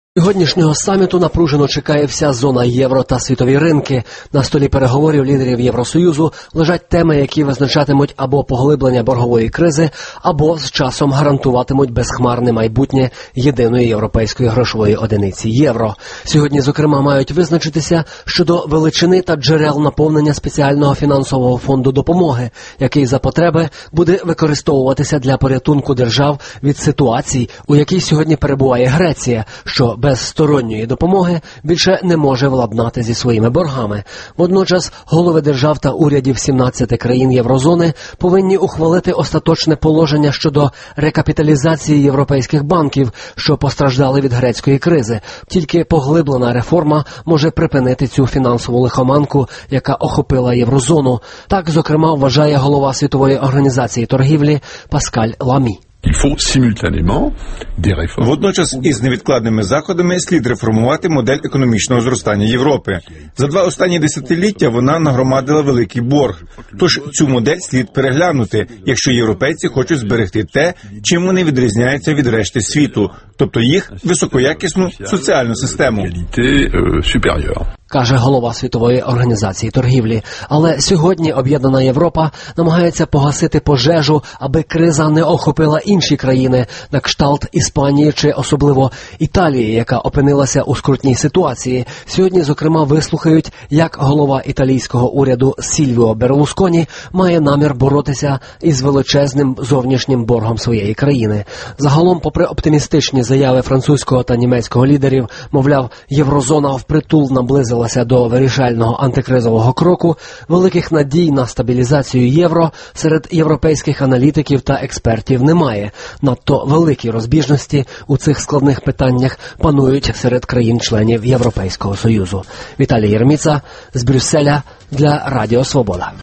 Сьогоднішнього саміту напружено чекає вся зона євро та світові ринки. На столі переговорів лідерів Євросоюзу лежать теми, які визначатимуть або поглиблення боргової кризи, або з часом гарантуватимуть безхмарне майбутнє єдиної європейської грошової одиниці – євро. Сьогодні, зокрема, мають визначитися щодо величини та джерел наповнення спеціального фінансового фонду допомоги, який за потреби буде використовуватися для порятунку держав від ситуацій, у якій сьогодні перебуває Греція, що без сторонньої допомоги більше не може владнати зі своїми боргами. Водночас голови держав та урядів 17 країн Єврозони повинні ухвалити остаточне положення щодо рекапіталізації європейських банків, що постраждали від грецької кризи. Тільки поглиблена реформа може припинити цю фінансову лихоманку, яка охопила Єврозону. Так, зокрема, вважає голова Світової організації торгівлі Паскаль Ламі. Водночас із невідкладними заходами слід реформувати модель економічного зростання Європи. За 2 останні десятиліття вона нагромадила великий борг. Тож цю модель слід переглянути, якщо європейці хочуть зберегти те, чим вони відрізняються від решти світу, тобто їх високоякісну соціальну систему. Каже голова Світової організації торгівлі. Але сьогодні об'єднана Європа намагається погасити пожежу, аби криза не охопила інші країни, на кшталт Іспанії чи особливо Італії, яка опинилася у скрутній ситуації. Сьогодні, зокрема, вислухають, як голова італійського уряду Сільвіо Берлусконі має намір боротися із величезним зовнішнім боргом своєї країни. Загалом, попри оптимістичні заяви французького та німецького лідерів, мовляв, Єврозона впритул наблизила до вирішального антикризового кроку, великих надій на стабілізацію євро серед європейських аналітиків та експертів немає. Надто великі розбіжності у цих складних питаннях панують серед країн-членів Європейського Союзу. Віталій Єрміца з Брюсселя для Радіо Свобода.